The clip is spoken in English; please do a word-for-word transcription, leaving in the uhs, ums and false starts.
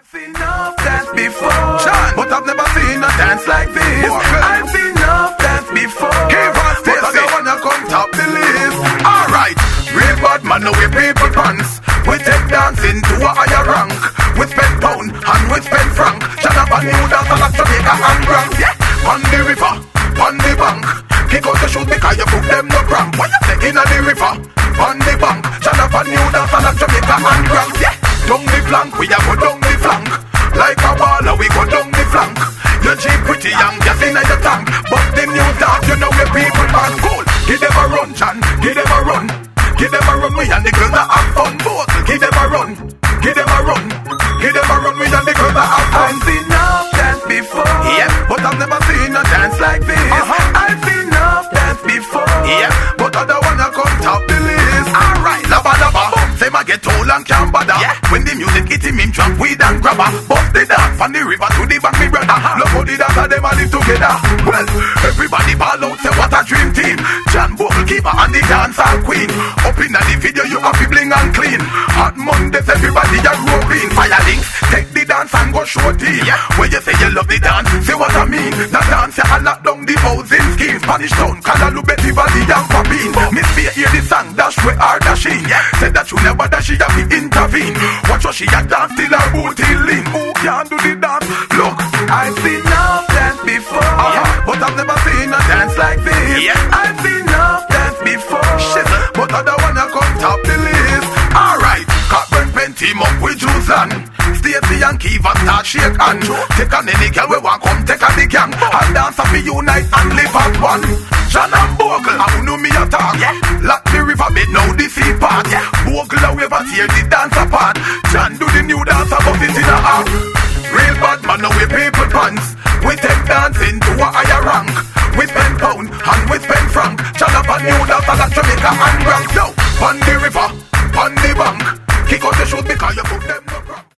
seen enough dance before, John, but I've never seen a dance like this. Walker. I've seen enough dance before, Give us but I don't wanna come top the list. Alright, real bad man, no we people pants. We take dancing to a higher rank. We spend pound and we spend franc. Jonathan New Dance and Jamaica and Grand. Yeah, on the river, on the bank. Kick out the shoes because you put them no cramp. What you say in the river, on the bank. Jonathan New Dance and Jamaica and Grand. Yeah, down the flank, we a go down the flank. Like a baller, we go down the flank. You cheap pretty young, just in your tank. But the new dance, you know where people are cool. Give them a run, John, give them a run. Give them a run, we and the girls that have fun. Both, give them a run, give them a run. Give them a run, we and the girls that have fun. I've seen enough dance before, yeah, but I've never seen a dance like this. Uh-huh. I've seen enough dance before, yeah, but I don't wanna come top the list. Alright, lava lava, say my get old and can't bother. Yeah. When the music hit him in drunk weed and grabber. Bust the dance from the river to the bank, me brother. Uh-huh. Look how the dance and them a live together. Well, everybody ball out, say what a dream team. John Bogle keeper and the dancehall queen. Up in the video you have to bling and clean. Hot Mondays everybody a roping. Fire links, take the dance and go show team. Yeah. When you say you love the dance, say what I mean. The dance you a lock down the housing scheme. Spanish town, Calalu, Betty Valley and Papine. Miss Faye hear the song, dash where are dashing. Yeah. Said that you never dash, she have to intervene. Watch what she a dance till her booty lean. Who can do the dance? Look, I've seen enough dance before, uh-huh. but I've never seen a dance like this. Yeah. I've seen enough dance before, Shizzle. But I don't wanna come top the list. Alright, Cockburn pen team up with Juzan. Stacey and Kiva start shake and take on any girl we want come take on the gang. And dance up unite and live as one. John and Bogle, I know me attack. Yeah. Lock the river bed now the sea part. Yeah. Bogle a wave tear the dance apart. John do the new dance above it in a half. Real bad man now we people pants. We take dancing to a higher rank. We spend pound and we spend franc. Jonathan New Dance and Jamaica and Grand. Now, on the river, on the bank. Kick out the shoes because you put them